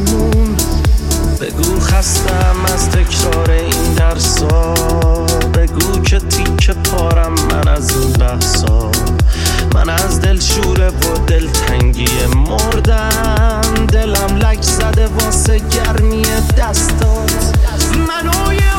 آسمون. بگو خستم از تکرار این درسا، بگو که تیکه پارم من از این بحثا. من از دل شوره و دلتنگی مردم، دلم لک زده واسه گرمی دستات. منو یه